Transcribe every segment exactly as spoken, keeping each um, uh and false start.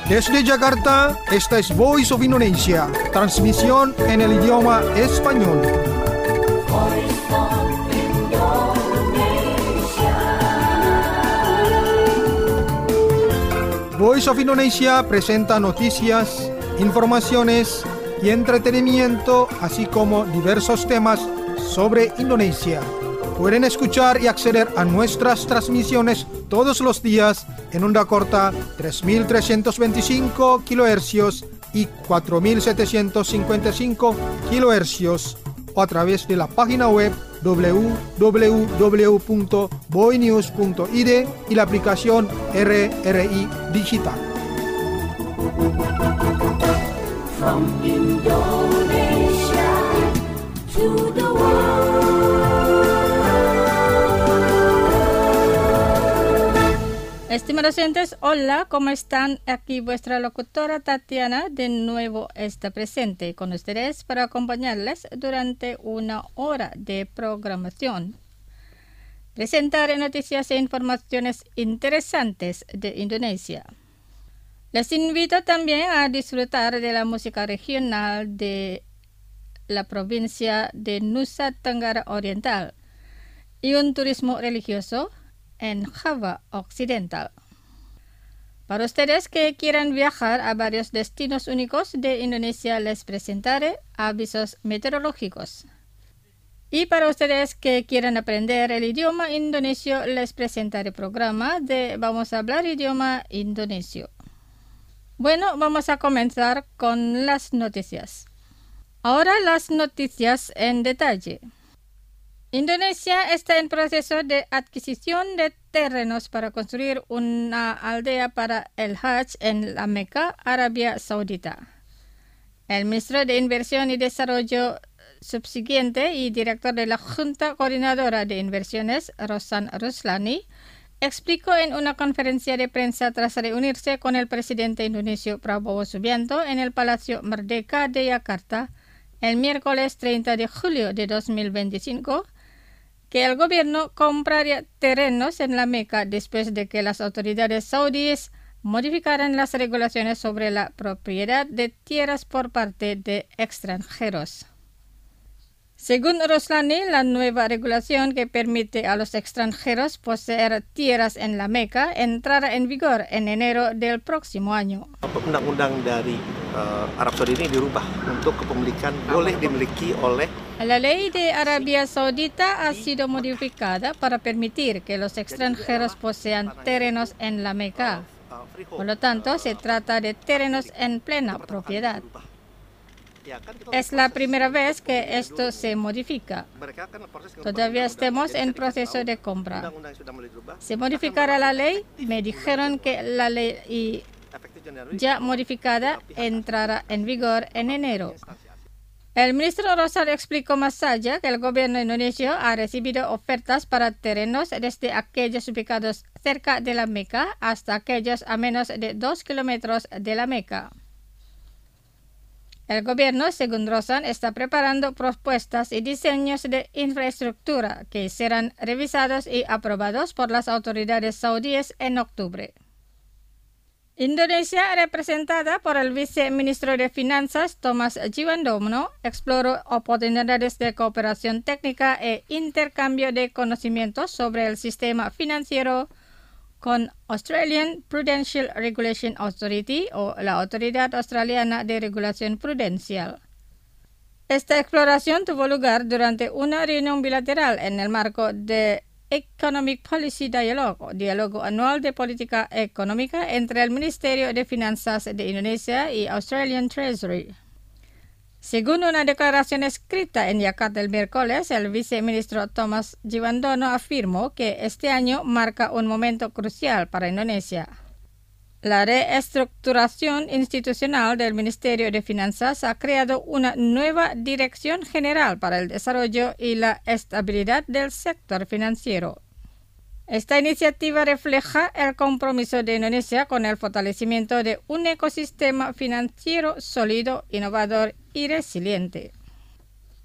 Desde Jakarta, esta es Voice of Indonesia, transmisión en el idioma español. Voice of Indonesia. Voice of Indonesia presenta noticias, informaciones y entretenimiento, así como diversos temas sobre Indonesia. Pueden escuchar y acceder a nuestras transmisiones todos los días en onda corta tres mil trescientos veinticinco kilohercios y cuatro mil setecientos cincuenta y cinco kilohercios o a través de la página web doble u doble u doble u punto boinews punto i d y la aplicación R R I Digital. From Indonesia to the world. Estimados oyentes, hola, ¿cómo están? Aquí vuestra locutora Tatiana de nuevo está presente con ustedes para acompañarles durante una hora de programación. Presentaré noticias e informaciones interesantes de Indonesia. Les invito también a disfrutar de la música regional de la provincia de Nusa Tenggara Oriental y un turismo religioso en Java Occidental. Para ustedes que quieran viajar a varios destinos únicos de Indonesia, les presentaré avisos meteorológicos. Y para ustedes que quieran aprender el idioma indonesio, les presentaré programa de Vamos a hablar idioma indonesio. Bueno, vamos a comenzar con las noticias. Ahora las noticias en detalle. Indonesia está en proceso de adquisición de terrenos para construir una aldea para el Hajj en la Meca, Arabia Saudita. El ministro de Inversión y Desarrollo Subsiguiente y director de la Junta Coordinadora de Inversiones, Rosan Ruslani, explicó en una conferencia de prensa tras reunirse con el presidente indonesio Prabowo Subianto en el Palacio Merdeka de Yakarta el miércoles treinta de julio de dos mil veinticinco, que el gobierno compraría terrenos en la Meca después de que las autoridades saudíes modificaran las regulaciones sobre la propiedad de tierras por parte de extranjeros. Según Ruslani, la nueva regulación que permite a los extranjeros poseer tierras en la Meca entrará en vigor en enero del próximo año. Undang-undang dari uh, Arab Saudi ini dirubah untuk kepemilikan boleh dimiliki oleh. La ley de Arabia Saudita ha sido modificada para permitir que los extranjeros posean terrenos en la Meca. Por lo tanto, se trata de terrenos en plena propiedad. Es la primera vez que esto se modifica. Todavía estamos en proceso de compra. ¿Se modificará la ley? Me dijeron que la ley ya modificada entrará en vigor en enero. El ministro Rosan explicó más allá que el gobierno indonesio ha recibido ofertas para terrenos desde aquellos ubicados cerca de la Meca hasta aquellos a menos de dos kilómetros de la Meca. El gobierno, según Rosan, está preparando propuestas y diseños de infraestructura que serán revisados y aprobados por las autoridades saudíes en octubre. Indonesia, representada por el viceministro de Finanzas, Thomas Djiwandono, exploró oportunidades de cooperación técnica e intercambio de conocimientos sobre el sistema financiero con Australian Prudential Regulation Authority o la Autoridad Australiana de Regulación Prudencial. Esta exploración tuvo lugar durante una reunión bilateral en el marco de Economic Policy Dialogue, diálogo anual de política económica entre el Ministerio de Finanzas de Indonesia y Australian Treasury. Según una declaración escrita en Yakarta el miércoles, el viceministro Thomas Djiwandono afirmó que este año marca un momento crucial para Indonesia. La reestructuración institucional del Ministerio de Finanzas ha creado una nueva dirección general para el desarrollo y la estabilidad del sector financiero. Esta iniciativa refleja el compromiso de Indonesia con el fortalecimiento de un ecosistema financiero sólido, innovador y resiliente.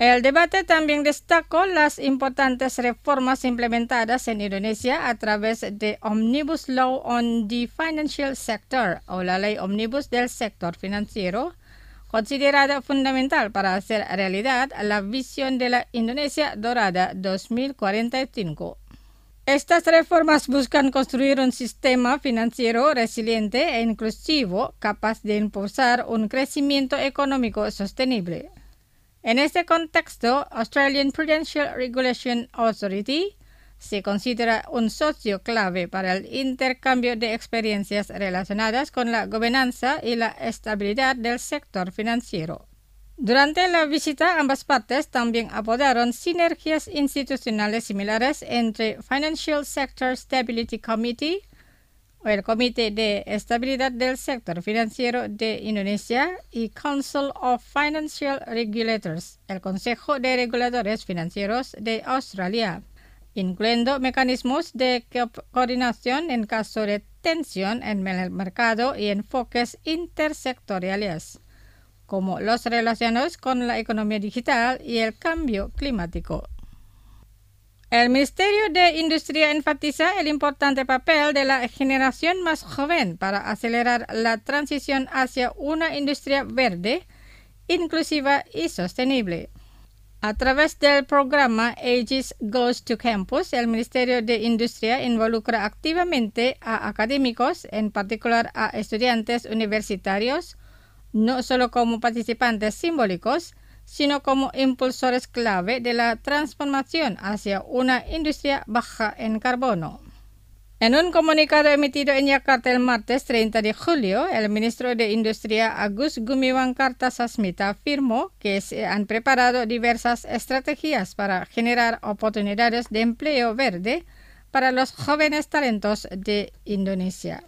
El debate también destacó las importantes reformas implementadas en Indonesia a través de Omnibus Law on the Financial Sector o la Ley Omnibus del Sector Financiero, considerada fundamental para hacer realidad la visión de la Indonesia Dorada dos mil cuarenta y cinco. Estas reformas buscan construir un sistema financiero resiliente e inclusivo capaz de impulsar un crecimiento económico sostenible. En este contexto, Australian Prudential Regulation Authority se considera un socio clave para el intercambio de experiencias relacionadas con la gobernanza y la estabilidad del sector financiero. Durante la visita, ambas partes también abordaron sinergias institucionales similares entre Financial Sector Stability Committee, o el Comité de Estabilidad del Sector Financiero de Indonesia, y Council of Financial Regulators, el Consejo de Reguladores Financieros de Australia, incluyendo mecanismos de co- coordinación en caso de tensión en el mercado y enfoques intersectoriales, como los relacionados con la economía digital y el cambio climático. El Ministerio de Industria enfatiza el importante papel de la generación más joven para acelerar la transición hacia una industria verde, inclusiva y sostenible. A través del programa Aegis Goes to Campus, el Ministerio de Industria involucra activamente a académicos, en particular a estudiantes universitarios, no solo como participantes simbólicos, sino como impulsores clave de la transformación hacia una industria baja en carbono. En un comunicado emitido en Yakarta el martes treinta de julio, el ministro de Industria Agus Gumiwang Kartasasmita afirmó que se han preparado diversas estrategias para generar oportunidades de empleo verde para los jóvenes talentos de Indonesia.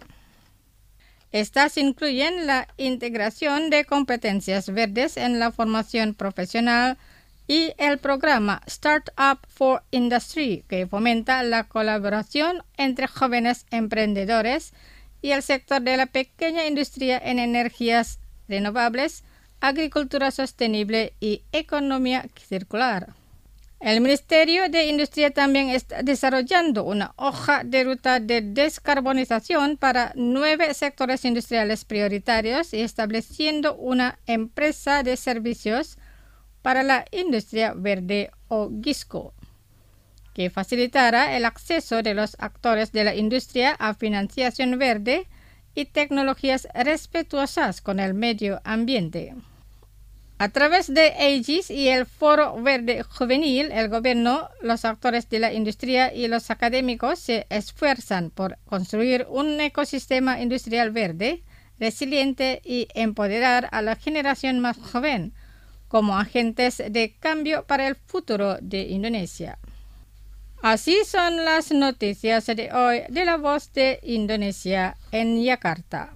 Estas incluyen la integración de competencias verdes en la formación profesional y el programa Startup for Industry, que fomenta la colaboración entre jóvenes emprendedores y el sector de la pequeña industria en energías renovables, agricultura sostenible y economía circular. El Ministerio de Industria también está desarrollando una hoja de ruta de descarbonización para nueve sectores industriales prioritarios y estableciendo una empresa de servicios para la industria verde o GISCO, que facilitará el acceso de los actores de la industria a financiación verde y tecnologías respetuosas con el medio ambiente. A través de Aegis y el Foro Verde Juvenil, el gobierno, los actores de la industria y los académicos se esfuerzan por construir un ecosistema industrial verde, resiliente y empoderar a la generación más joven como agentes de cambio para el futuro de Indonesia. Así son las noticias de hoy de La Voz de Indonesia en Yakarta.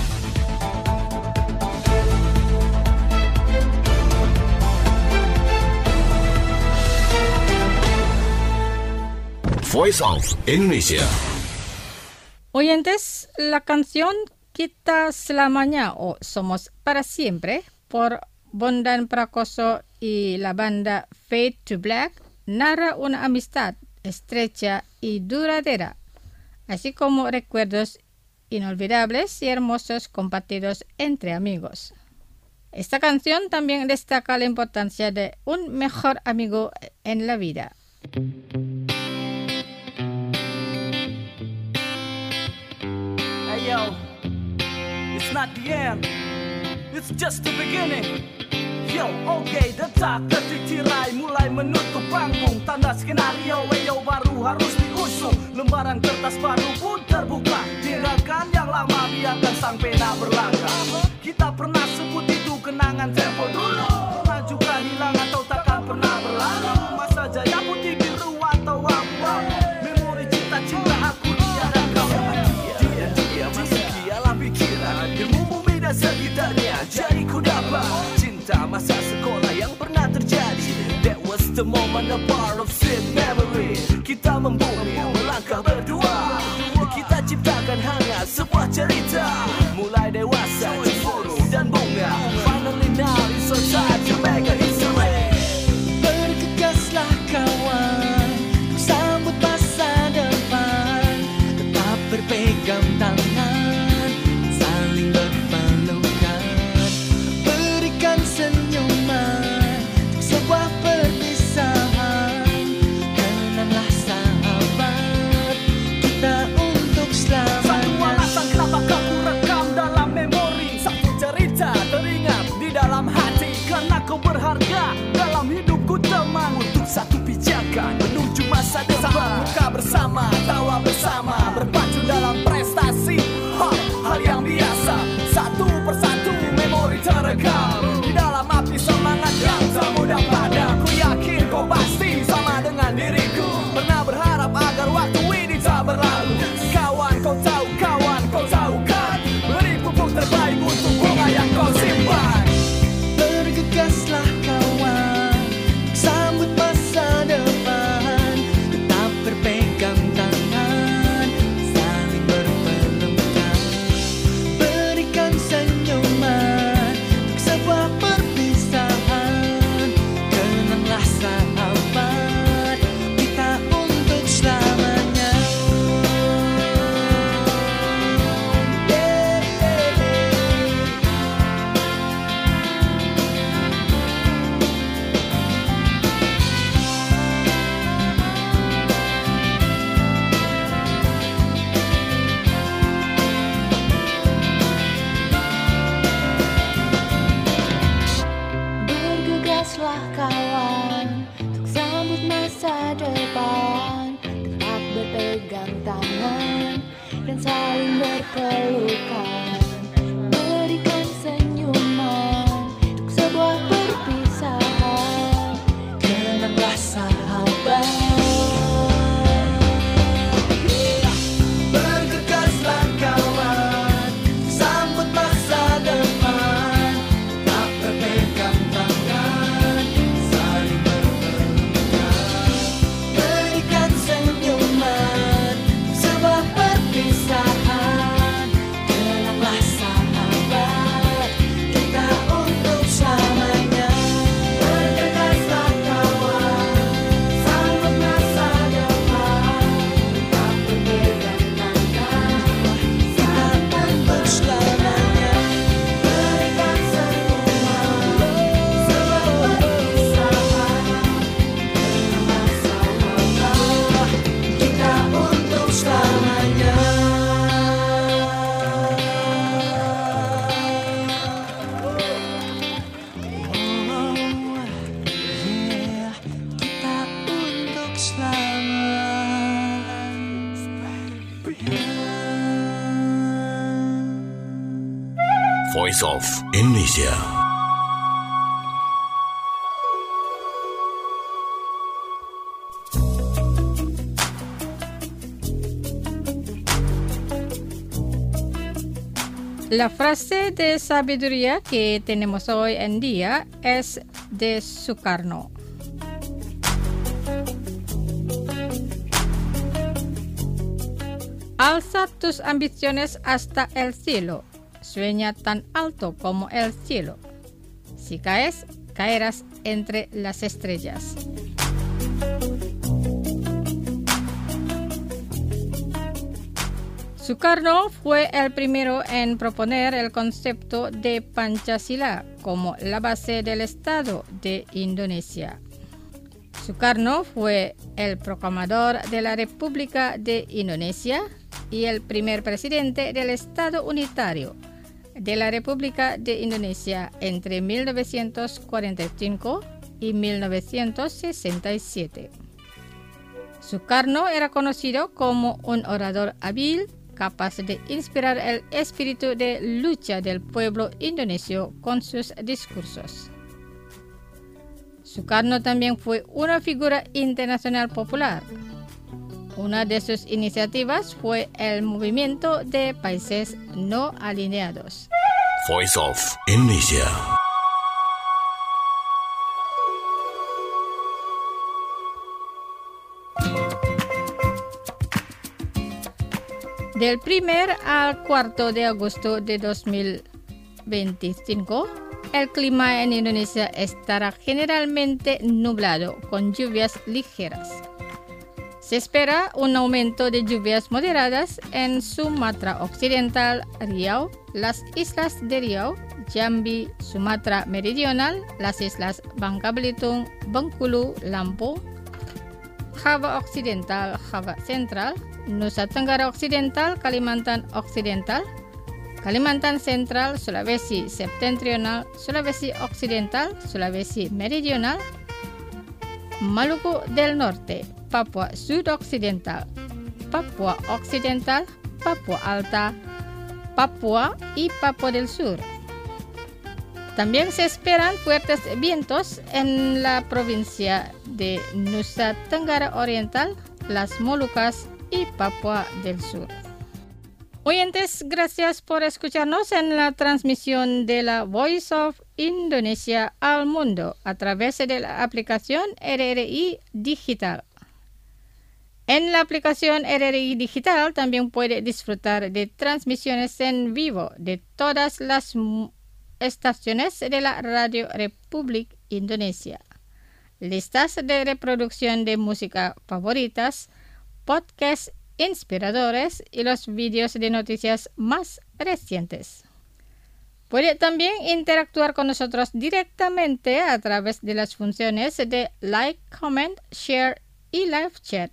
Voice of Indonesia. Oyentes, la canción Kita Selamanya o Somos para Siempre por Bondan Prakoso y la banda Fade to Black narra una amistad estrecha y duradera, así como recuerdos inolvidables y hermosos compartidos entre amigos. Esta canción también destaca la importancia de un mejor amigo en la vida. Hey yo, it's not the end, it's just the beginning. Yo, oke, okay, detak detik tirai mulai menutup panggung. Tanda skenario, weyo baru harus diusung. Lembaran kertas baru pun terbuka. Tinggalkan yang lama, biarkan sang pena berlangkah. Kita pernah sebut itu kenangan tempo dulu. Pernah juga hilang atau takkan pernah berlalu. Masa jaya putih biru atau abu-abu. Memori cinta-cinta aku dia dan kamu. Dia, dia masih dialah pikiran. Ilmu bumi dan sekitarnya jadi ku dapat. Masa sekolah yang pernah terjadi. That was the moment, a part of sweet memory. Kita membumi, melangkah berdua. Kita ciptakan hangat sebuah cerita. Mulai dewasa, cemburu dan bunga. Finally now it's our time to make a history. tangan dan saling berpelukan, berikan senyuman untuk sebuah perpisahan. Kenanglah sahabat. Voice of Indonesia. La frase de sabiduría que tenemos hoy en día es de Sukarno. Alza tus ambiciones hasta el cielo. Sueña tan alto como el cielo. Si caes, caerás entre las estrellas. Sukarno fue el primero en proponer el concepto de Pancasila como la base del Estado de Indonesia. Sukarno fue el proclamador de la República de Indonesia y el primer presidente del Estado Unitario de la República de Indonesia entre mil novecientos cuarenta y cinco y mil novecientos sesenta y siete. Sukarno era conocido como un orador hábil, capaz de inspirar el espíritu de lucha del pueblo indonesio con sus discursos. Sukarno también fue una figura internacional popular. Una de sus iniciativas fue el movimiento de países no alineados. Voice of Indonesia. Del primer al cuarto de agosto de dos mil veinticinco, el clima en Indonesia estará generalmente nublado con lluvias ligeras. Se espera un aumento de lluvias moderadas en Sumatra Occidental, Riau, las islas de Riau, Jambi, Sumatra Meridional, las islas Bangka Belitung, Bengkulu, Lampung, Java Occidental, Java Central, Nusa Tenggara Occidental, Kalimantan Occidental, Kalimantan Central, Sulawesi Septentrional, Sulawesi Occidental, Sulawesi Meridional, Maluku del Norte, Papua Sudoccidental, Papua Occidental, Papua Alta, Papua y Papua del Sur. También se esperan fuertes vientos en la provincia de Nusa Tenggara Oriental, las Molucas y Papua del Sur. Oyentes, gracias por escucharnos en la transmisión de la Voice of Indonesia al mundo a través de la aplicación R R I Digital. En la aplicación R R I Digital también puede disfrutar de transmisiones en vivo de todas las estaciones de la Radio Republik Indonesia, listas de reproducción de música favoritas, podcasts inspiradores y los vídeos de noticias más recientes. Puede también interactuar con nosotros directamente a través de las funciones de like, comment, share y live chat.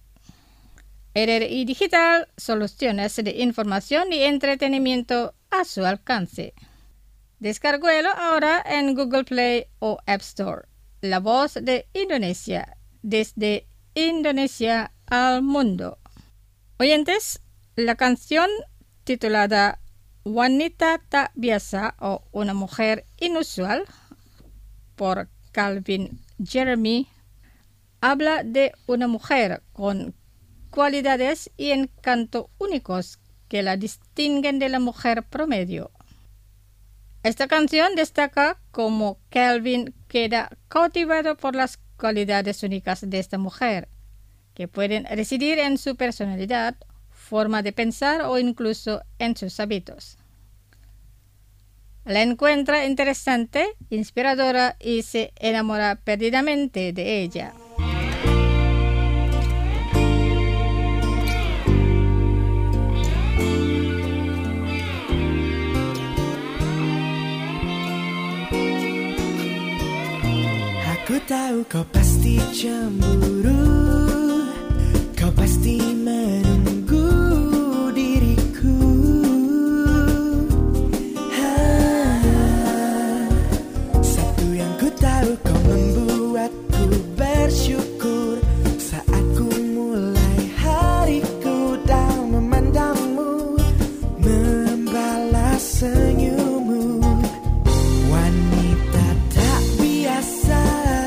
R R I Digital, soluciones de información y entretenimiento a su alcance. Descarguelo ahora en Google Play o App Store. La voz de Indonesia, desde Indonesia al mundo. Oyentes, la canción titulada Wanita Tak Biasa o Una Mujer Inusual por Calvin Jeremy habla de una mujer con cualidades y encanto únicos que la distinguen de la mujer promedio. Esta canción destaca cómo Calvin queda cautivado por las cualidades únicas de esta mujer, que pueden residir en su personalidad, forma de pensar o incluso en sus hábitos. La encuentra interesante, inspiradora y se enamora perdidamente de ella. Aku tahu kau pasti cemburu, kau pasti menunggu diriku. Ha, satu yang ku tahu, kau membuatku bersyukur saat ku mulai hariku dan memandangmu, membalas senyummu. Wanita tak biasa,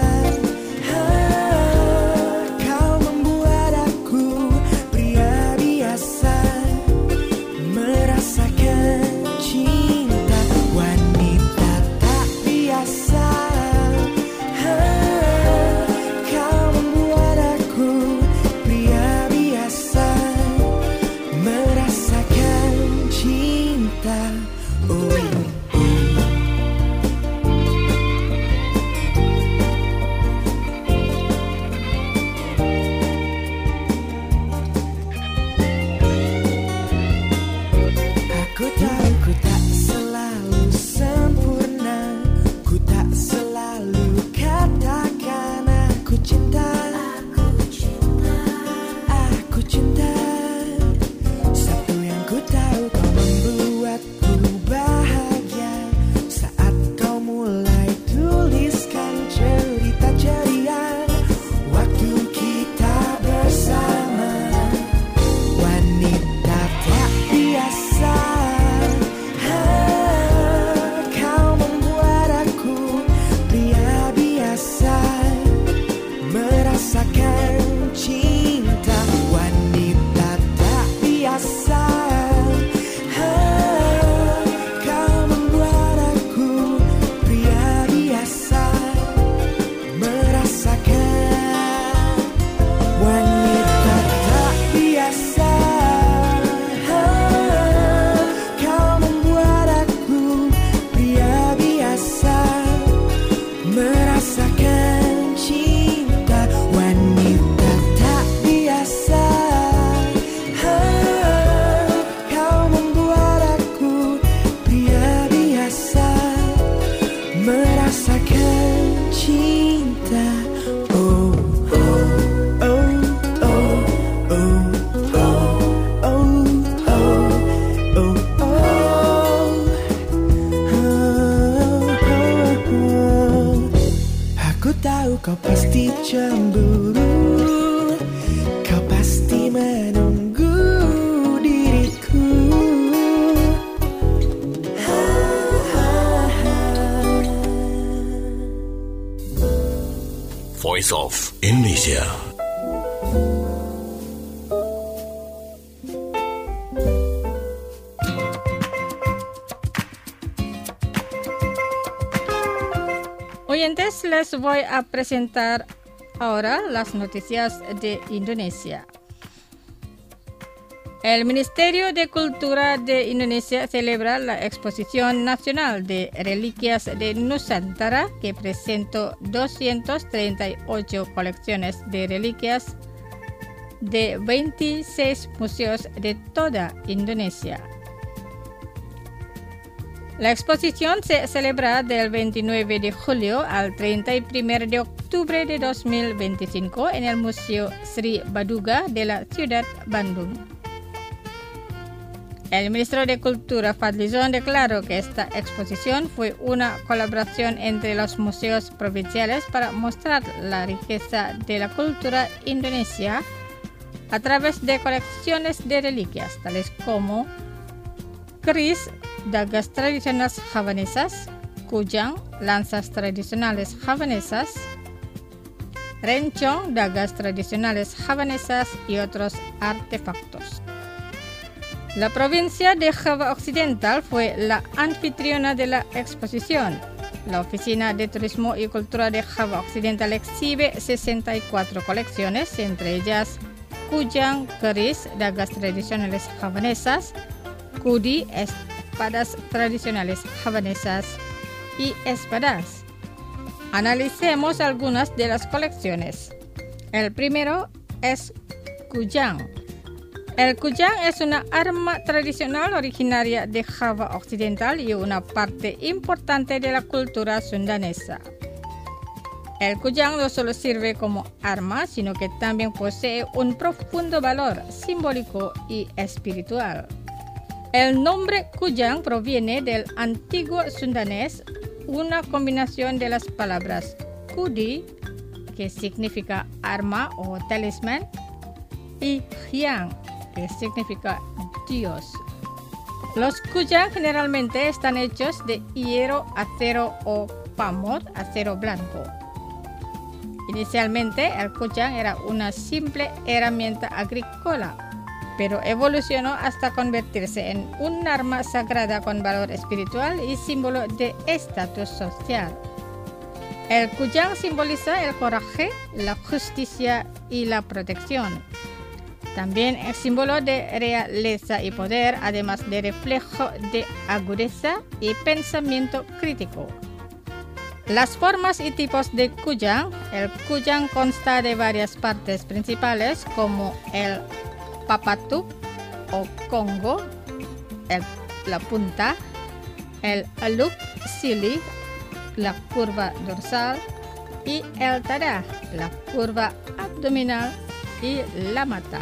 kau pasti cemburu, kau pasti menunggu diriku. Ha, ha, ha. Voice of Indonesia. Oyentes, les voy a presentar ahora las noticias de Indonesia. El Ministerio de Cultura de Indonesia celebra la Exposición Nacional de Reliquias de Nusantara, que presentó doscientas treinta y ocho colecciones de reliquias de veintiséis museos de toda Indonesia. La exposición se celebra del veintinueve de julio al treinta y uno de octubre de dos mil veinticinco en el Museo Sri Baduga de la ciudad Bandung. El ministro de Cultura Fadlizon declaró que esta exposición fue una colaboración entre los museos provinciales para mostrar la riqueza de la cultura indonesia a través de colecciones de reliquias, tales como keris, dagas tradicionales javanesas, kujang, lanzas tradicionales javanesas, rencong, dagas tradicionales javanesas y otros artefactos. La provincia de Java Occidental fue la anfitriona de la exposición. La Oficina de Turismo y Cultura de Java Occidental exhibe sesenta y cuatro colecciones, entre ellas kujang, keris, dagas tradicionales javanesas, kudi, espadas tradicionales javanesas y espadas. Analicemos algunas de las colecciones. El primero es kujang. El kujang es una arma tradicional originaria de Java Occidental y una parte importante de la cultura sundanesa. El kujang no solo sirve como arma, sino que también posee un profundo valor simbólico y espiritual. El nombre kujang proviene del antiguo sundanés, una combinación de las palabras kudi, que significa arma o talismán, y hyang, que significa Dios. Los kujang generalmente están hechos de hierro, acero o pamor, acero blanco. Inicialmente, el kujang era una simple herramienta agrícola, pero evolucionó hasta convertirse en un arma sagrada con valor espiritual y símbolo de estatus social. El kujang simboliza el coraje, la justicia y la protección. También es símbolo de realeza y poder, además de reflejo de agudeza y pensamiento crítico. Las formas y tipos de kujang. El kujang consta de varias partes principales como el papatup o congo, el, la punta, el alup sili, la curva dorsal, y el tada, la curva abdominal y la mata.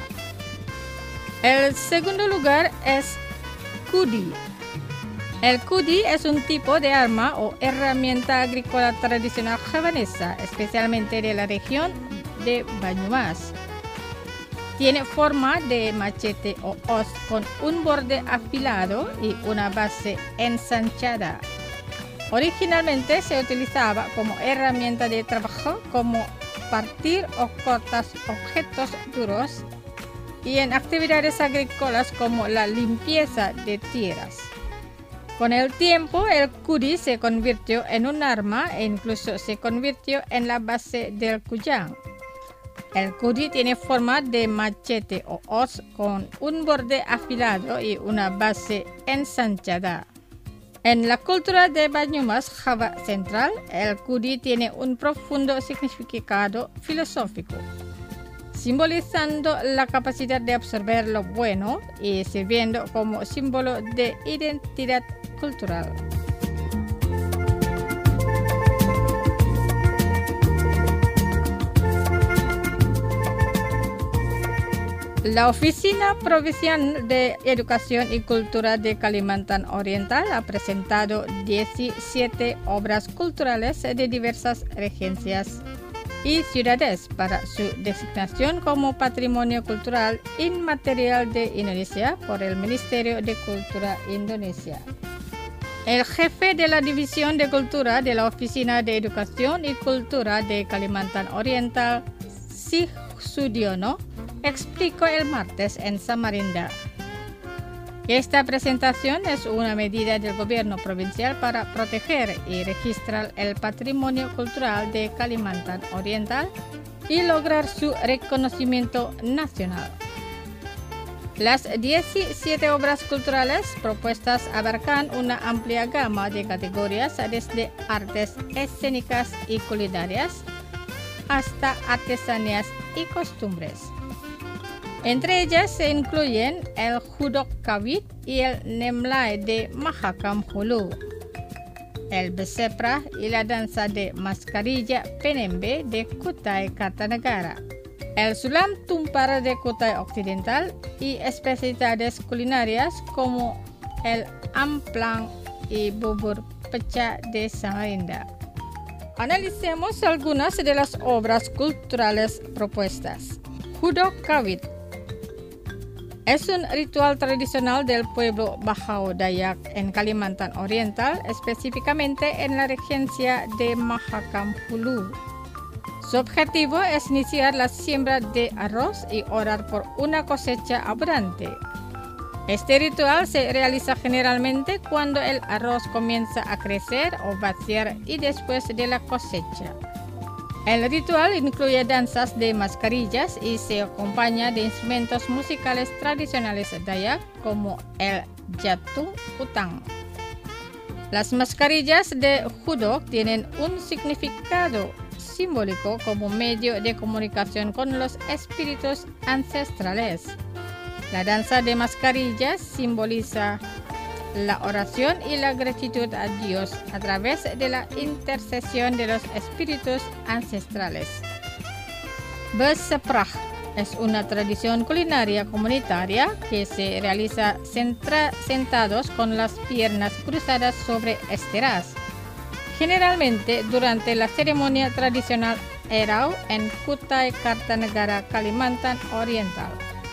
El segundo lugar es kudi. El kudi es un tipo de arma o herramienta agrícola tradicional javanesa, especialmente de la región de Banyumas. Tiene forma de machete o hoz con un borde afilado y una base ensanchada. Originalmente se utilizaba como herramienta de trabajo, como partir o cortar objetos duros, y en actividades agrícolas como la limpieza de tierras. Con el tiempo, el kudi se convirtió en un arma e incluso se convirtió en la base del kujang. El kudi tiene forma de machete o hoz con un borde afilado y una base ensanchada. En la cultura de Banyumas, Java Central, el kudi tiene un profundo significado filosófico, simbolizando la capacidad de absorber lo bueno y sirviendo como símbolo de identidad cultural. La Oficina Provincial de Educación y Cultura de Kalimantan Oriental ha presentado diecisiete obras culturales de diversas regencias y ciudades para su designación como Patrimonio Cultural Inmaterial de Indonesia por el Ministerio de Cultura Indonesia. El jefe de la División de Cultura de la Oficina de Educación y Cultura de Kalimantan Oriental, Sih Sudiono, explicó el martes en Samarinda. Esta presentación es una medida del gobierno provincial para proteger y registrar el patrimonio cultural de Kalimantan Oriental y lograr su reconocimiento nacional. Las diecisiete obras culturales propuestas abarcan una amplia gama de categorías, desde artes escénicas y culinarias hasta artesanías y costumbres. Entre ellas se incluyen el Hudok Kawit y el Nemlai de Mahakam Hulu, el Besepra y la danza de mascarilla Penembe de Kutai Kartanegara, el Sulam Tumpar de Kutai Occidental y especialidades culinarias como el Amplang y Bubur Pecah de Samarinda. Analicemos algunas de las obras culturales propuestas. Hudok Kawit. Es un ritual tradicional del pueblo Bajau Dayak en Kalimantan Oriental, específicamente en la regencia de Mahakam Hulu. Su objetivo es iniciar la siembra de arroz y orar por una cosecha abundante. Este ritual se realiza generalmente cuando el arroz comienza a crecer o vaciar y después de la cosecha. El ritual incluye danzas de mascarillas y se acompaña de instrumentos musicales tradicionales Dayak como el Jatung Utang. Las mascarillas de Hudok tienen un significado simbólico como medio de comunicación con los espíritus ancestrales. La danza de mascarillas simboliza la oración y la gratitud a Dios a través de la intercesión de los espíritus ancestrales. Beseprah es una tradición culinaria comunitaria que se realiza centra- sentados con las piernas cruzadas sobre esteras, generalmente durante la ceremonia tradicional Erau en Kutai Kartanegara, Kalimantan Oriental.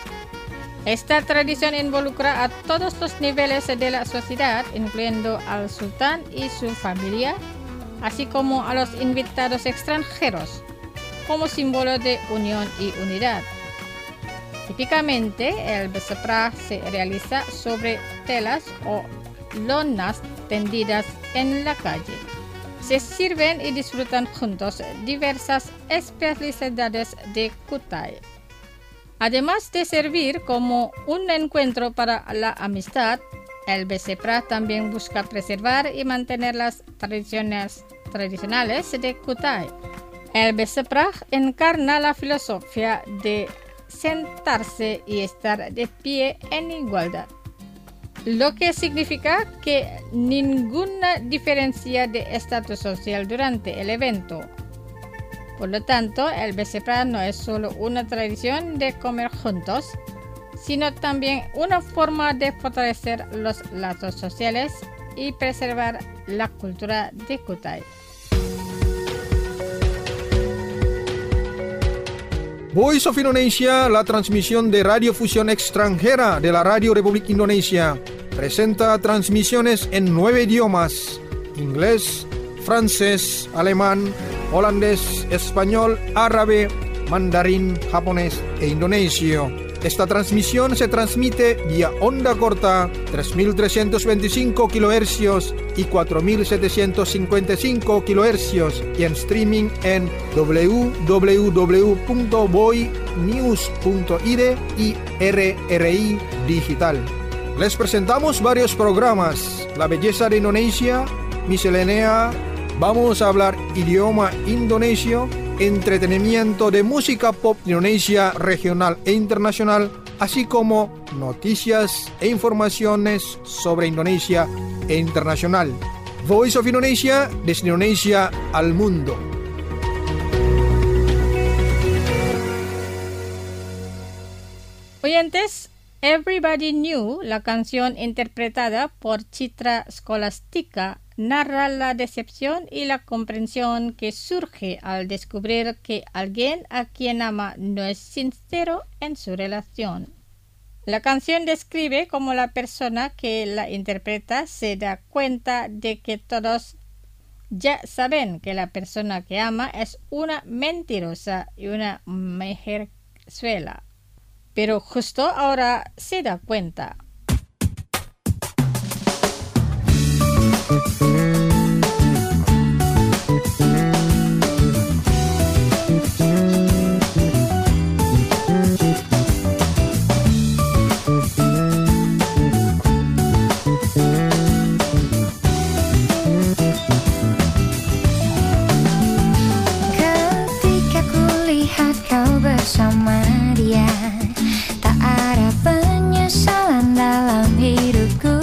Esta tradición involucra a todos los niveles de la sociedad, incluyendo al sultán y su familia, así como a los invitados extranjeros, como símbolo de unión y unidad. Típicamente, el beseprah se realiza sobre telas o lonas tendidas en la calle. Se sirven y disfrutan juntos diversas especialidades de Kutai. Además de servir como un encuentro para la amistad, el beseprah también busca preservar y mantener las tradiciones tradicionales de Kutai. El beseprah encarna la filosofía de sentarse y estar de pie en igualdad, lo que significa que ninguna diferencia de estatus social durante el evento. Por lo tanto, el beseprah no es solo una tradición de comer juntos, sino también una forma de fortalecer los lazos sociales y preservar la cultura de Kutai. Voice of Indonesia, la transmisión de radiofusión extranjera de la Radio Republik Indonesia, presenta transmisiones en nueve idiomas: inglés, francés, alemán, holandés, español, árabe, mandarín, japonés e indonesio. Esta transmisión se transmite vía onda corta tres mil trescientos veinticinco kilohercios y cuatro mil setecientos cincuenta y cinco kilohercios y en streaming en w w w punto boinews punto i d y R R I Digital. Les presentamos varios programas: La belleza de Indonesia, Miscelánea, Vamos a hablar idioma indonesio, entretenimiento de música pop Indonesia regional e internacional, así como noticias e informaciones sobre Indonesia e internacional. Voice of Indonesia, desde Indonesia al mundo. Oyentes, Everybody Knew, la canción interpretada por Citra Scholastica, narra la decepción y la comprensión que surge al descubrir que alguien a quien ama no es sincero en su relación. La canción describe cómo la persona que la interpreta se da cuenta de que todos ya saben que la persona que ama es una mentirosa y una mujerzuela, pero justo ahora se da cuenta. Ketika kulihat kau bersama dia, tak ada penyesalan dalam hidupku.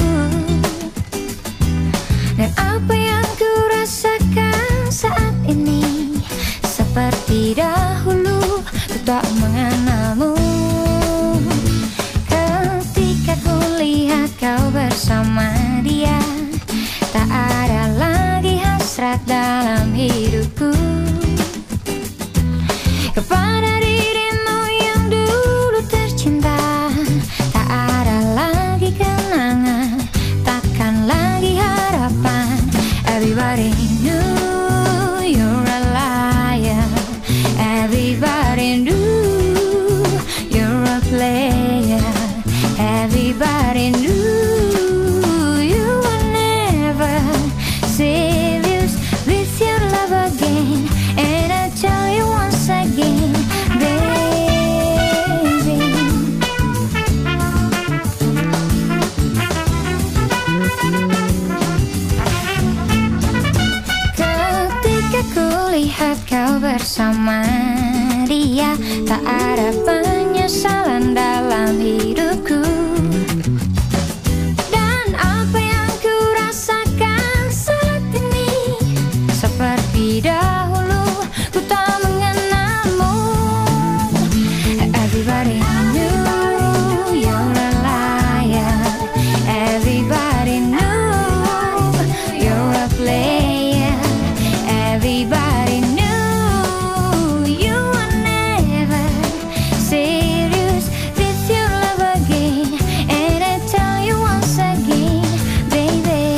Dan apa yang ku rasakan saat ini, seperti dahulu ku tak mengenalmu. Ketika ku lihat kau bersama dia, tak ada lagi hasrat dalam hidupku kepada dirimu yang dulu. bahagia, tak ada penyesalan dalam hidupku. Dan apa yang ku rasakan saat ini, seperti dahulu ku tak mengenalmu. Everybody knew you're a liar. Everybody knew you're a player. Everybody knew you were never serious with your love again. And I tell you once again, baby.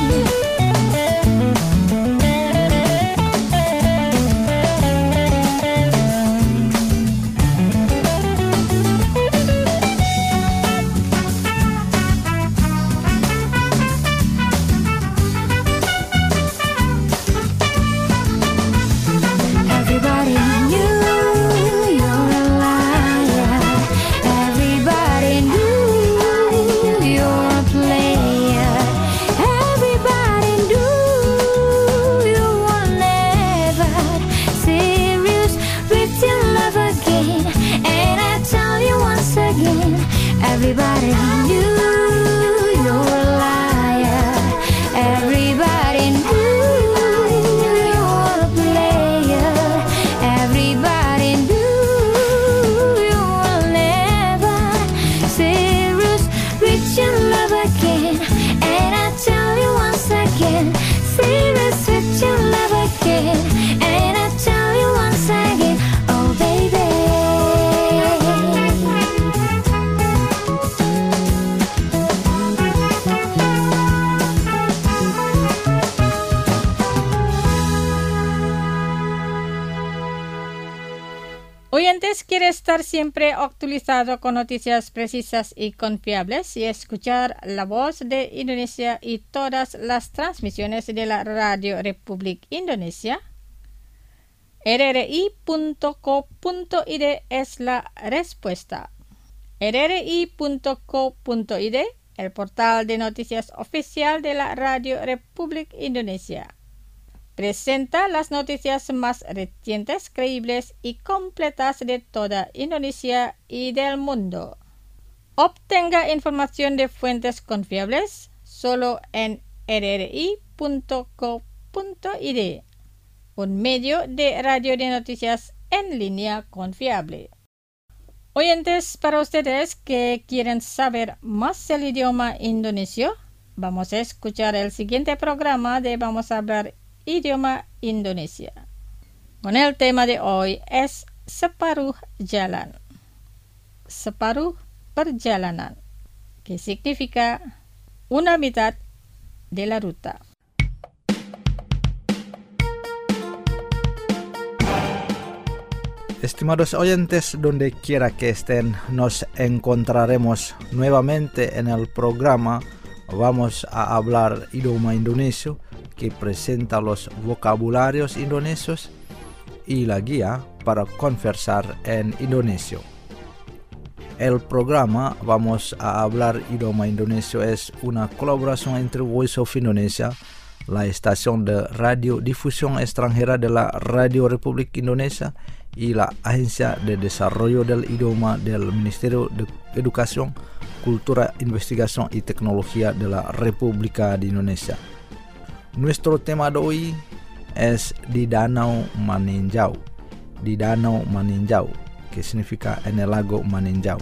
Everybody knew you're a liar. Everybody knew you're a player. Everybody knew you were never serious with your love again. And I tell you once again, everybody knew you're a liar. Everybody knew you were a player. Everybody knew you were never serious with your love again. And I tell you once again, serious with your love again. And I tell you once again, oh baby. Oyentes, quiere estar siempre actualizado con noticias precisas y confiables y escuchar la voz de Indonesia y todas las transmisiones de la Radio Republik Indonesia. R R I punto co punto I D es la respuesta. R R I punto co punto I D, el portal de noticias oficial de la Radio Republik Indonesia. Presenta las noticias más recientes, creíbles y completas de toda Indonesia y del mundo. Obtenga información de fuentes confiables solo en R R I punto co punto I D, un medio de radio de noticias en línea confiable. Oyentes, para ustedes que quieren saber más del idioma indonesio, vamos a escuchar el siguiente programa de Vamos a hablar idioma Indonesia. Con el tema de hoy es separuh jalan. Separuh perjalanan, que significa una mitad de la ruta. Estimados oyentes, donde quiera que estén, nos encontraremos nuevamente en el programa Vamos a hablar idioma indonesio, que presenta los vocabularios indonesios y la guía para conversar en indonesio. El programa Vamos a hablar idioma indonesio es una colaboración entre Voice of Indonesia, la estación de radiodifusión extranjera de la Radio Republik Indonesia, y la Agencia de Desarrollo del Idioma del Ministerio de Educación, Cultura, Investigación y Tecnología de la República de Indonesia. Nuestro tema de hoy es di Danau Maninjau, di Danau Maninjau, que significa en el lago Maninjau.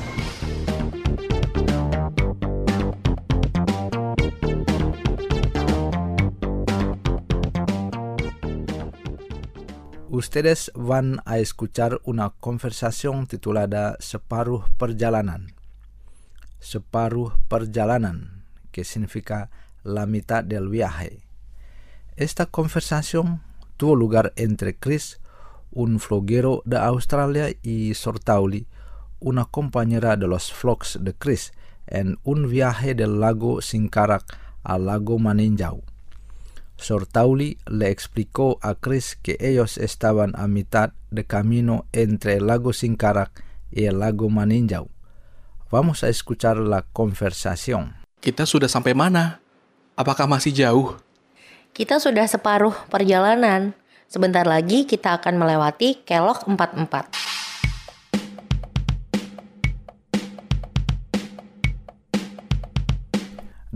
Ustedes van a escuchar una conversación titulada Separuh Perjalanan. Separuh Perjalanan, que significa la mitad del viaje. Esta conversación tuvo lugar entre Chris, un vloguero de Australia, y Sortauli, una compañera de los vlogs de Chris, en un viaje del lago Singkarak al lago Maninjau. Sortauli le explicó a Chris que ellos estaban a mitad de camino entre el lago Singkarak y el lago Maninjau. Vamos a escuchar la conversación. Kita sudah sampai mana? Apakah masih jauh? Kita sudah separuh perjalanan. Sebentar lagi kita akan melewati Kelok empat puluh empat.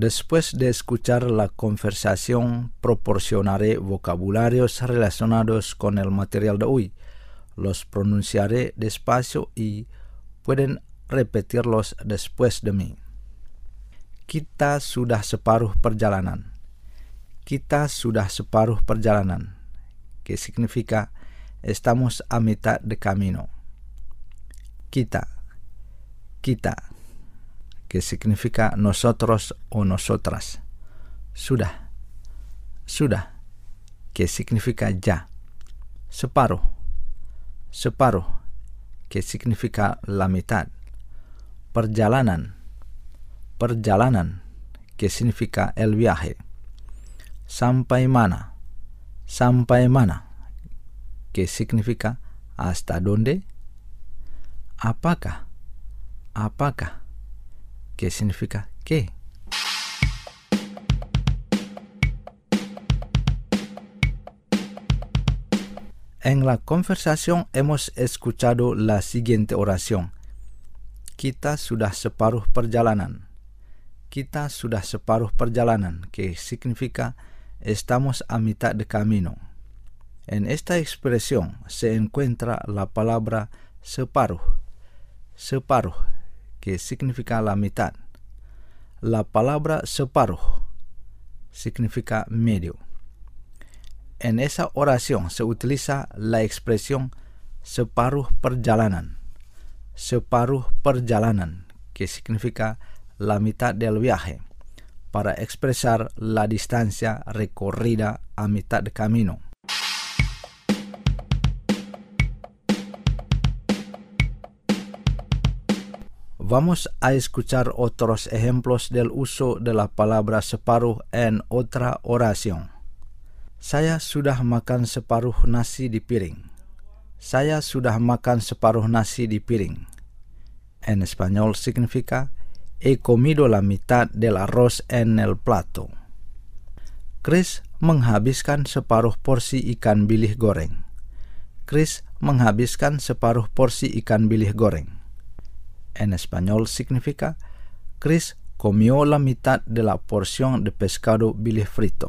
Después de escuchar la conversación, proporcionaré vocabularios relacionados con el material de hoy. Los pronunciaré despacio y pueden repetirlos después de mí. Kita sudah separuh perjalanan. Kita sudah separuh perjalanan, que significa estamos a mitad de camino. Kita, kita, que significa nosotros o nosotras. Sudah, sudah, que significa ya. Separuh, separuh, que significa la mitad. Perjalanan, perjalanan, que significa el viaje. Sampai mana, sampai mana, que significa hasta dónde. Apakah, apakah, que significa qué. En la conversación hemos escuchado la siguiente oración. Kita sudah separuh perjalanan. Kita sudah separuh perjalanan, que significa estamos a mitad de camino. En esta expresión se encuentra la palabra separuh, separuh, que significa la mitad. La palabra separuh significa medio. En esa oración se utiliza la expresión separuh perjalanan, separuh perjalanan, que significa la mitad del viaje, para expresar la distancia recorrida a mitad de camino. Vamos a escuchar otros ejemplos del uso de la palabra separuh en otra oración. Saya sudah makan separuh nasi di piring. Saya sudah makan separuh nasi di piring. En español significa he comido la mitad del arroz en el plato. Chris menghabiskan separuh porsi ikan bilih goreng. Chris menghabiskan separuh porsi ikan bilih goreng. En español significa Chris comió la mitad de la porción de pescado bilih frito.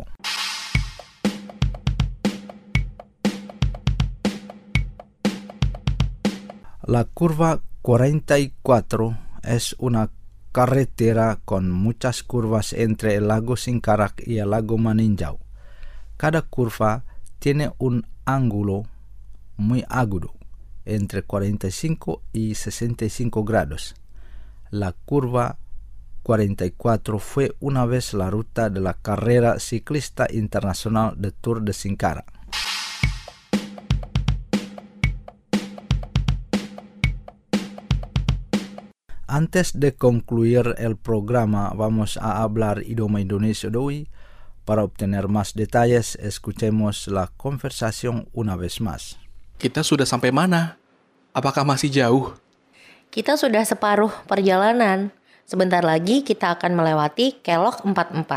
La curva cuarenta y cuatro es una carretera con muchas curvas entre el lago Singkarak y el lago Maninjau. Cada curva tiene un ángulo muy agudo, entre cuarenta y cinco y sesenta y cinco grados. La curva cuarenta y cuatro fue una vez la ruta de la carrera ciclista internacional de Tour de Singkarak. Antes de concluir el programa, vamos a hablar idioma Indonesia de hoy. Para obtener más detalles, escuchemos la conversación una vez más. Kita sudah sampai mana? Apakah masih jauh? Kita sudah separuh perjalanan. Sebentar lagi kita akan melewati Kelok empat puluh empat.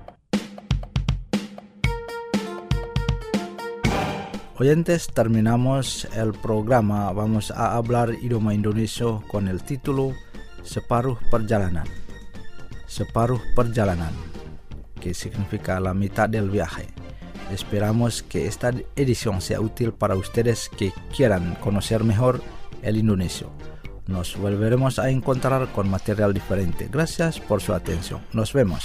Oyentes, terminamos el programa. Vamos a hablar idioma Indonesia con el título Separuh Perjalanan. Separuh Perjalanan, que significa la mitad del viaje. Esperamos que esta edición sea útil para ustedes que quieran conocer mejor el indonesio. Nos volveremos a encontrar con material diferente. Gracias por su atención. Nos vemos.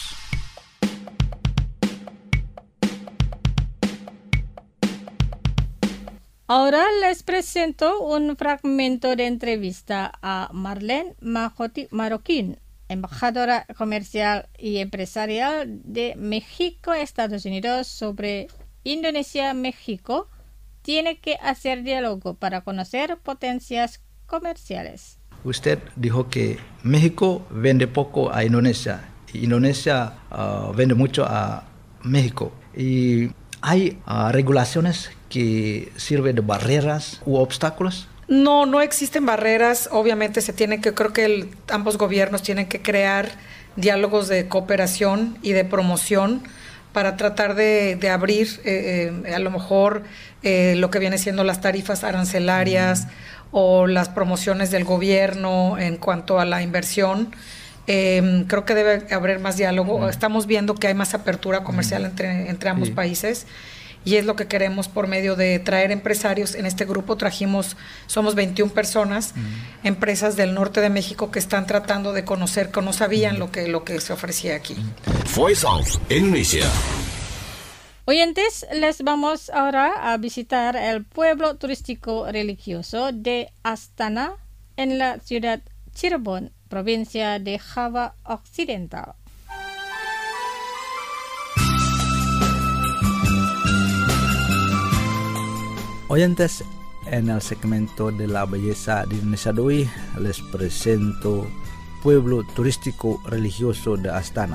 Ahora les presento un fragmento de entrevista a Marlene Majoti Marroquín, embajadora comercial y empresarial de México, Estados Unidos, sobre Indonesia-México. Tiene que hacer diálogo para conocer potencias comerciales. Usted dijo que México vende poco a Indonesia y Indonesia uh, vende mucho a México. Y hay uh, regulaciones que sirven de barreras u obstáculos. No, no existen barreras. Obviamente se tiene que, creo que el, ambos gobiernos tienen que crear diálogos de cooperación y de promoción para tratar de, de abrir eh, eh, a lo mejor eh, lo que viene siendo las tarifas arancelarias mm. o las promociones del gobierno en cuanto a la inversión Eh, creo que debe haber más diálogo. Mm. Estamos viendo que hay más apertura comercial mm. entre, entre ambos sí. países. Y es lo que queremos por medio de traer empresarios. En este grupo trajimos, somos veintiuna personas, mm. empresas del norte de México que están tratando de conocer, que no sabían mm. lo que, lo que se ofrecía aquí. Voice of Indonesia. Oyentes, les vamos ahora a visitar el pueblo turístico religioso de Astana en la ciudad Cirebon, provincia de Java Occidental. Oyentes, en el segmento de la belleza de Indonesia de hoy les presento pueblo turístico religioso de Astana.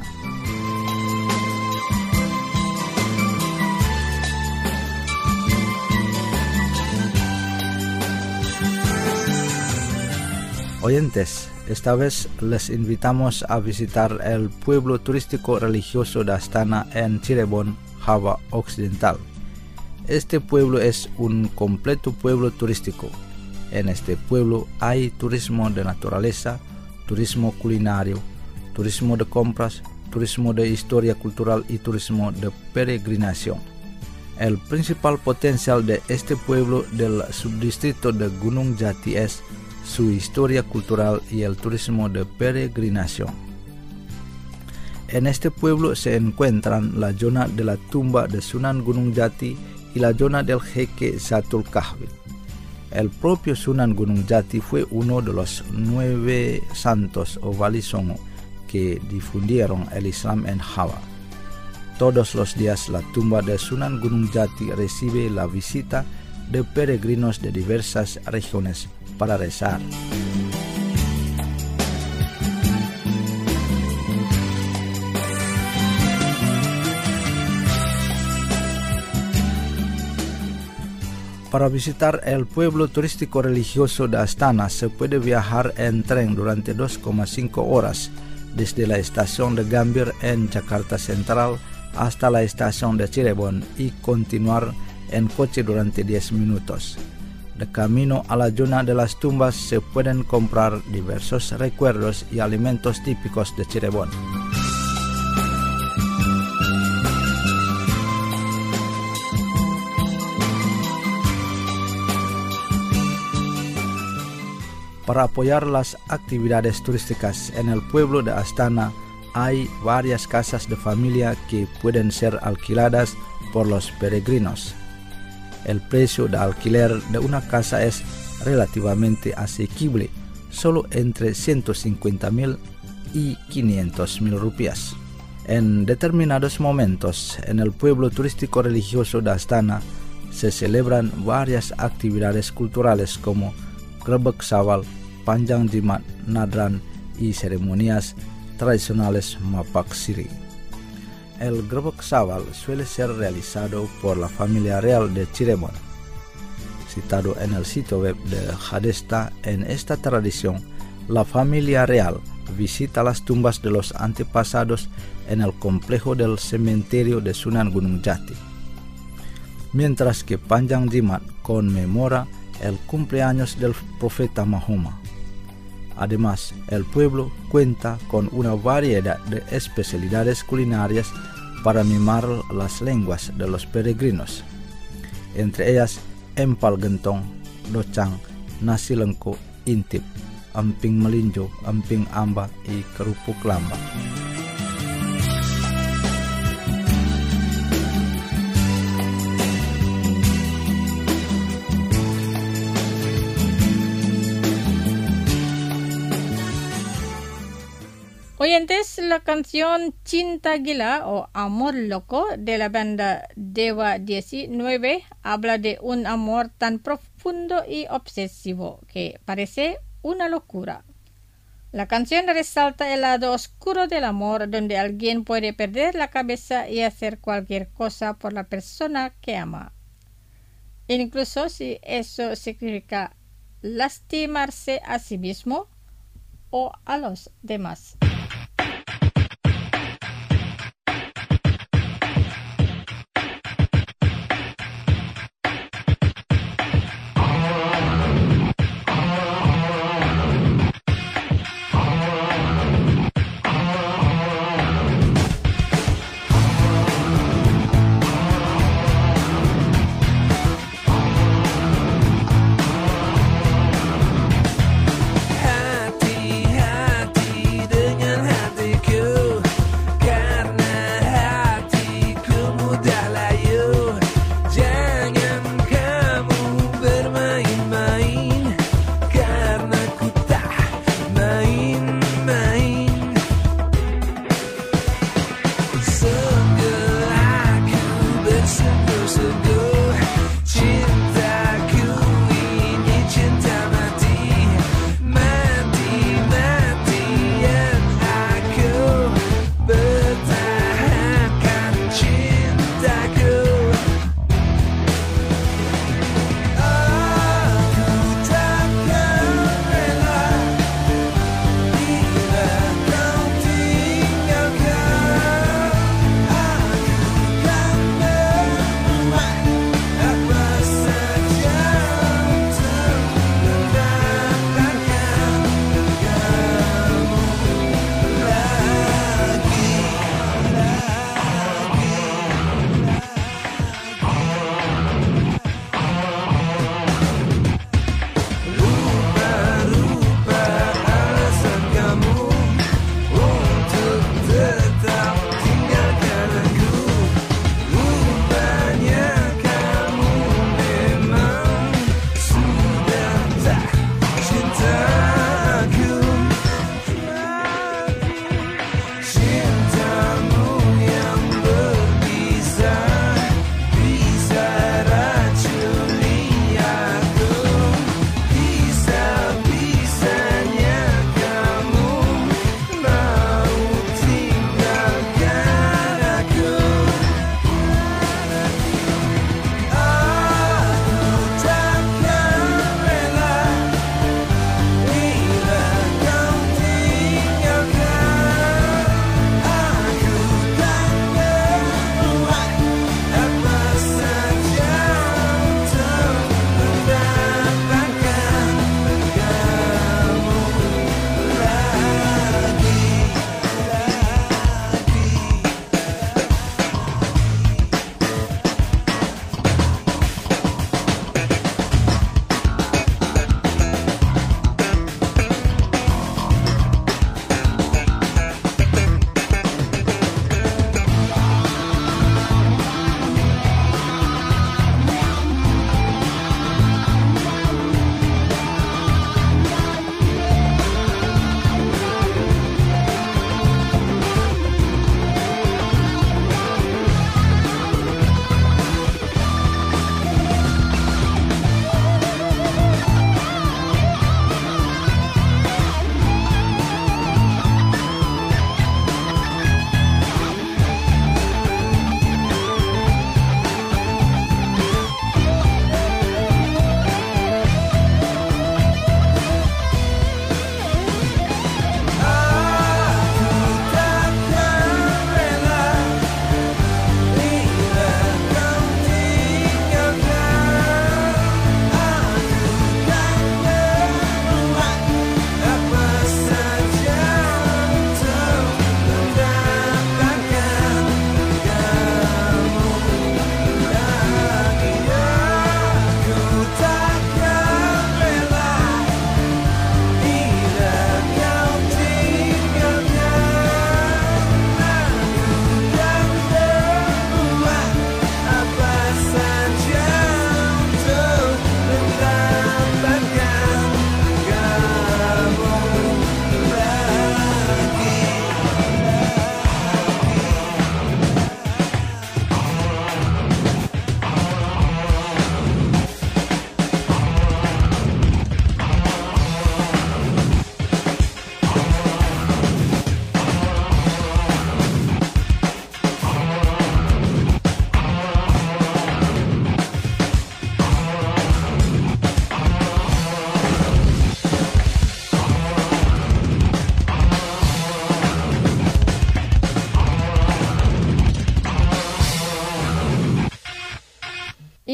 Oyentes, esta vez les invitamos a visitar el pueblo turístico religioso de Astana en Cirebon, Java Occidental. Este pueblo es un completo pueblo turístico. En este pueblo hay turismo de naturaleza, turismo culinario, turismo de compras, turismo de historia cultural y turismo de peregrinación. El principal potencial de este pueblo del subdistrito de Gunung Jati es su historia cultural y el turismo de peregrinación. En este pueblo se encuentran la zona de la tumba de Sunan Gunung Jati y la zona del jeque Zatul Kahfi. El propio Sunan Gunung Jati fue uno de los nueve santos o wali songo que difundieron el Islam en Java. Todos los días la tumba de Sunan Gunung Jati recibe la visita de peregrinos de diversas regiones para rezar. Para visitar el pueblo turístico religioso de Astana se puede viajar en tren durante dos coma cinco horas desde la estación de Gambir en Jakarta Central hasta la estación de Cirebon y continuar en coche durante diez minutos. De camino a la zona de las tumbas se pueden comprar diversos recuerdos y alimentos típicos de Cirebon. Para apoyar las actividades turísticas en el pueblo de Astana, hay varias casas de familia que pueden ser alquiladas por los peregrinos. El precio de alquiler de una casa es relativamente asequible, solo entre ciento cincuenta mil y quinientos mil rupias. En determinados momentos, en el pueblo turístico religioso de Astana, se celebran varias actividades culturales como Grebek Sawal, Panjang Jimat, Nadran y ceremonias tradicionales Mapak Siri. El Grebek Sawal suele ser realizado por la familia real de Cirebon. Citado en el sitio web de Hadesta, en esta tradición, la familia real visita las tumbas de los antepasados en el complejo del cementerio de Sunan Gunung Jati. Mientras que Panjang Jimat conmemora el cumpleaños del profeta Mahoma. Además, el pueblo cuenta con una variedad de especialidades culinarias para mimar las lenguas de los peregrinos, entre ellas empal gentong, docang, nasi lengko, intip, emping melinjo, emping amba, y kerupuk lamba. Oyentes, la canción Cinta Gila o Amor Loco de la banda Dewa diecinueve habla de un amor tan profundo y obsesivo que parece una locura. La canción resalta el lado oscuro del amor, donde alguien puede perder la cabeza y hacer cualquier cosa por la persona que ama, incluso si eso significa lastimarse a sí mismo o a los demás.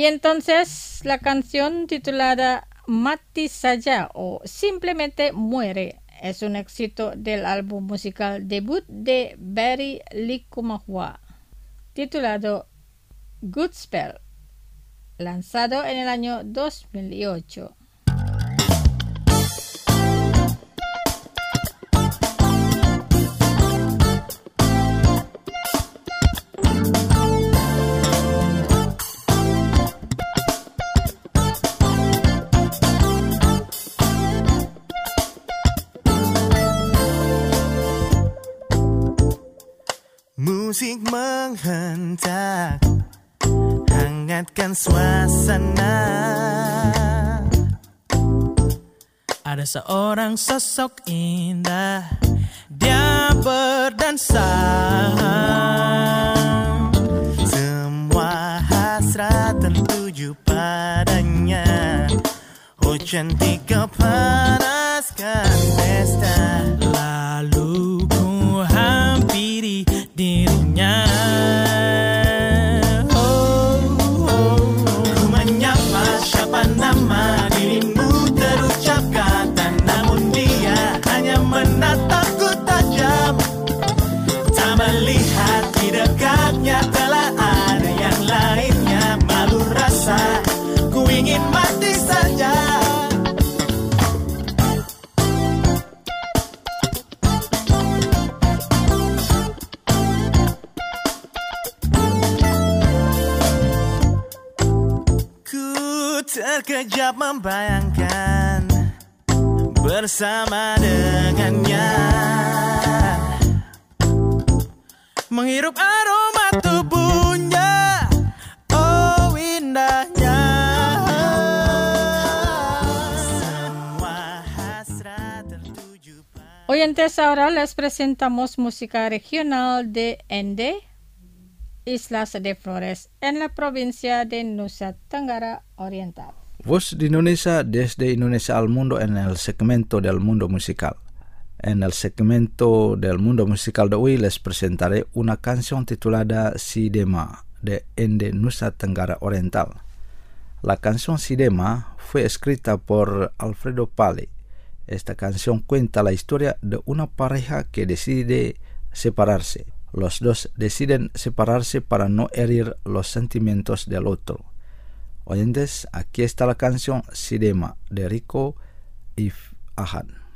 Y entonces la canción titulada Mati Saja o Simplemente Muere es un éxito del álbum musical debut de Berry Likumahua, titulado Good Spell, lanzado en el año dos mil ocho. Musik menghentak hangatkan suasana. Ada seorang sosok indah, dia berdansa. Semua hasrat tertuju padanya. Oh cantika panaskan pesta. Lalu ku hampiri dirinya. Oh, oh, oh. Ku menyapa siapa nama dirimu terucap kata, namun dia hanya menatapku tajam. Tak melihat di dekatnya telah ada yang lainnya. Malu rasa ku ingin mati saja. Terkejap membayangkan bersama dengannya, menghirup aroma tubuhnya. Oh indahnya. Semua hasrat tertuju. Oyentes, ahora les presentamos música regional de Ende, Islas de Flores, en la provincia de Nusa Tenggara Oriental. Voz de Indonesia desde Indonesia al mundo en el segmento del mundo musical. En el segmento del mundo musical de hoy les presentaré una canción titulada Sidema de Ende Nusa Tenggara Oriental. La canción Sidema fue escrita por Alfredo Pale. Esta canción cuenta la historia de una pareja que decide separarse. Los dos deciden separarse para no herir los sentimientos del otro. Oyentes, aquí está la canción Sidema de Rico If Ahad.